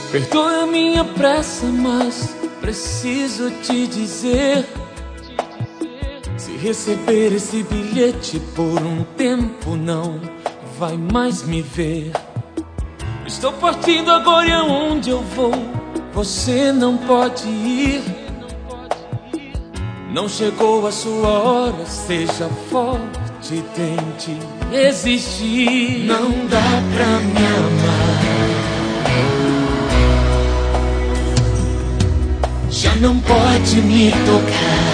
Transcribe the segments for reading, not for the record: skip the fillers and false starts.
Perdoa a minha pressa, mas preciso te dizer: se receber esse bilhete por um tempo, não vai mais me ver. Estou partindo agora e aonde eu vou você não pode ir. Não chegou a sua hora, seja forte, tente resistir. Não dá pra me amar, já não pode me tocar.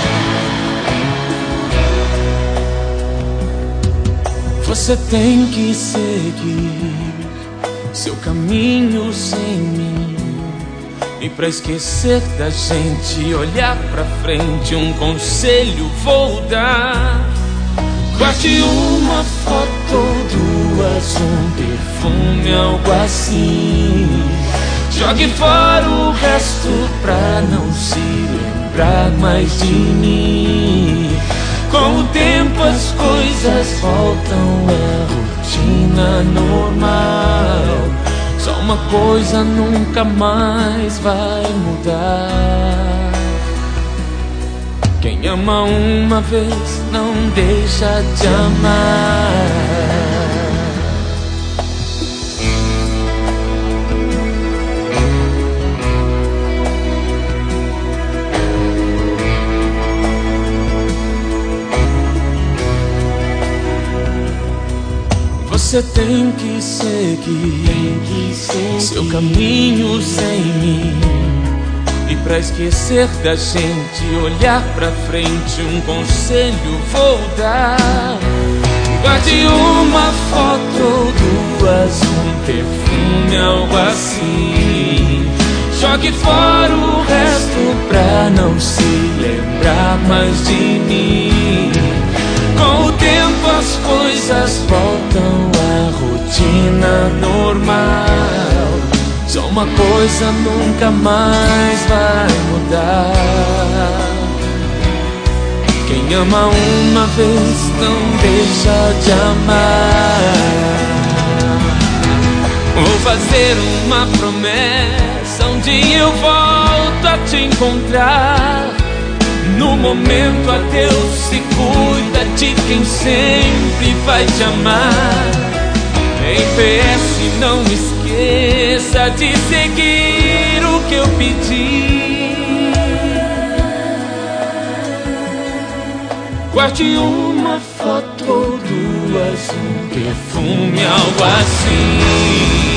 Você tem que seguir seu caminho sem mim. E pra esquecer da gente, olhar pra frente, um conselho vou dar: guarde uma foto, duas, um perfume, algo assim. Jogue fora o resto pra não se lembrar mais de mim. Com o tempo as coisas voltam à rotina normal. Só uma coisa nunca mais vai mudar: quem ama uma vez não deixa de amar. Você tem que seguir seu caminho sem mim. E pra esquecer da gente, olhar pra frente, um conselho vou dar: guarde uma foto, duas, um perfume, algo assim. Jogue fora o resto pra não se lembrar mais de mim. Com o tempo as coisas voltam à rotina normal. Só uma coisa nunca mais vai mudar: quem ama uma vez não deixa de amar. Vou fazer uma promessa: um dia eu volto a te encontrar. No momento adeus, se cuida de quem sempre vai te amar. Em PS não esqueça de seguir o que eu pedi. Guarde uma foto, duas, um perfume, algo assim.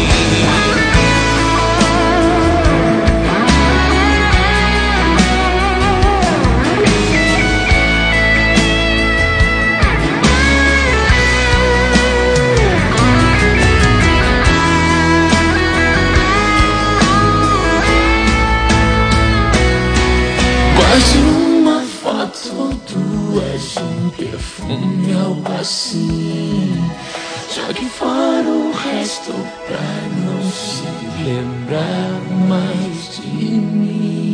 Guarde uma foto, duas, um perfume, algo assim. Jogue fora o resto pra não se lembrar mais de mim.